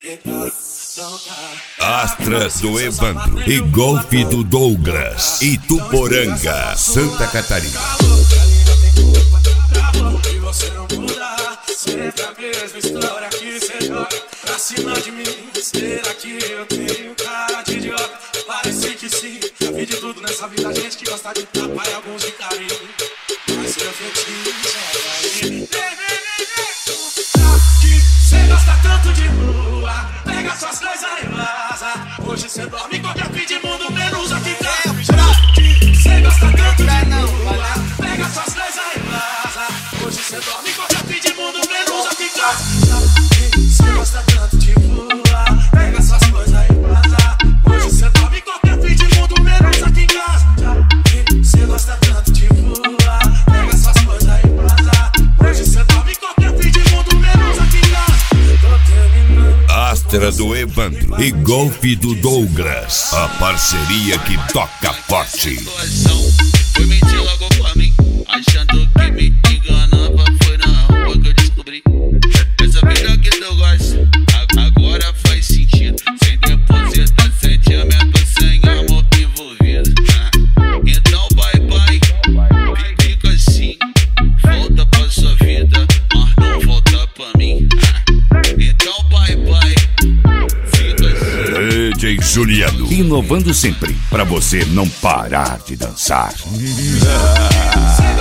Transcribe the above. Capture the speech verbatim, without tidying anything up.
Astra do Evandro e Golfe do Douglas, Ituporanga, Santa Catarina. E você não muda, sempre a mesma história que você joga pra cima de mim. Será que eu tenho cara de idiota? Parece que sim, já vi de tudo nessa vida, gente que gosta de tapa e alguns de carinho. Mas seu fetiche é aí. Cê gosta tanto de lua, pega suas coisas e vaza. Hoje cê dorme em qualquer fim de mundo, menos aqui em casa. Cê gosta tanto de lua, pega suas coisas e vaza. Hoje cê dorme em qualquer fim de mundo, menos aqui em casa. Cê gosta tanto de lua, pega suas coisas e vaza. Hoje cê dorme em qualquer fim de mundo, menos aqui em casa. Cê gosta tanto de lua, pega suas coisas e vaza. Hoje cê dorme em qualquer fim de mundo, menos aqui em casa. Astra do Evandro e Golfe do Douglas, a parceria que toca forte. Foi mentir logo pra mim, achando que me enganava. Foi na rua que eu descobri essa vida que tu gosta, agora faz sentido. Sem depositar sentimento, sem amor envolvido. Então bye bye, fica assim. Volta pra sua vida, mas não volta pra mim. Então bye bye, fica assim. D J Juliano, inovando sempre pra você não parar de dançar.